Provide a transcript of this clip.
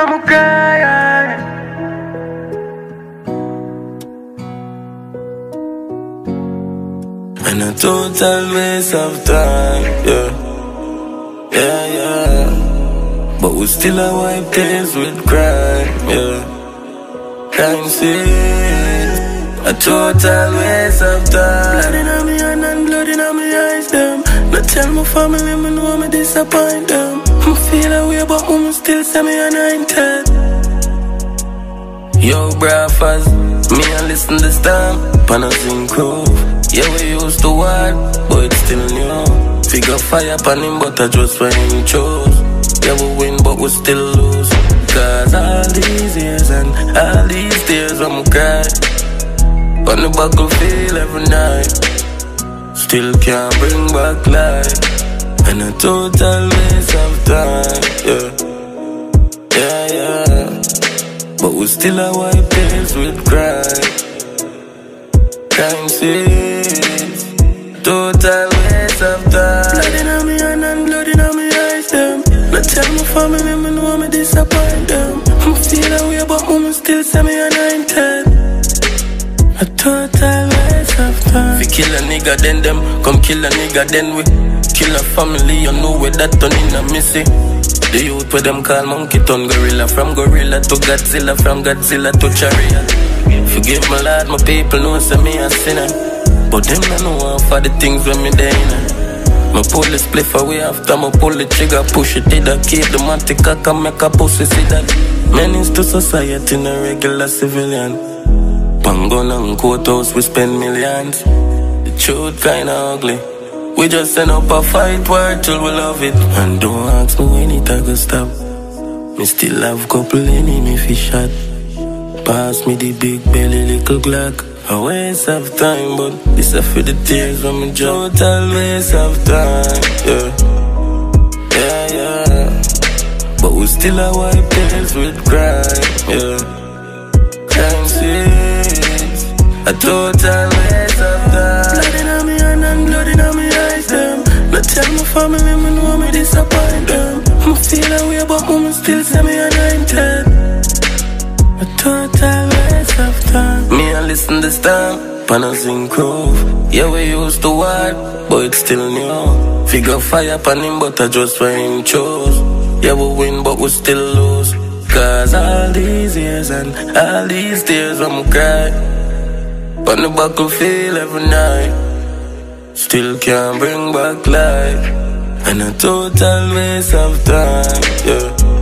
I'ma cry. And a total waste of time, yeah. Yeah, yeah. But we still a wipe tears with crime, yeah. Crime scenes, a total waste of time. Blood in my hand and blood in my eyes, them. No tell my family, me know me disappoint them. I feel away, but me still say me anointed. Yo, breakfast, me and listen to stamp, pan a sing groove. Yeah, we used to war, but it's still new. Figure fire pan him, but I just when him chose. Yeah, we win, but we still lose. Cause all these years and all these tears, I'm cry. On the battlefield every night, still can't bring back life. And a total waste of time, yeah. Yeah, yeah. But we still a wipe tears with crime. Crime scenes, total waste of time. Blood in my hand and blood in my eyes, them. No tell my family, me know me disappoint them. I feel away, but me still say me anointed. A total waste of time. If you kill a nigga, then them come kill a nigga, then we kill a family. You know where that turn in a missy. The youth where them call monkey turn gorilla. From gorilla to Godzilla, from Godzilla to chariot. Forgive my lord, my people know say me a sinner. But them don't know for the things when me there in. Me pull the spliff away after me pull the trigger. Push it, did I keep the matic cock and make a pussy see that. Menace to society, no regular civilian. Pangon and courthouse, we spend millions. The truth kinda ugly. We just send up a fight war till we love it. And don't ask me when it a go stop. Me still have couple enemy fi shot. Pass me the big belly little Glock. A waste of time, but this a for the tears when me drop. Total waste of time, yeah. Yeah, yeah. But we still a wipe tears with crime, yeah. Crime scenes, a total waste of time. Blood in my hand and blood in my eyes, them. No tell my family, me know me disappoint them. I feel away, but me still say me anointed. A total waste of time. Me and listen to stamp, pan a sing groove. Yeah, we used to war, but it's still new. Figure fire pan him, but I just when him chose. Yeah, we win, but we still lose. Cause all these years and all these tears, I'm cry. On the battlefield every night, still can't bring back life. And a total waste of time, yeah.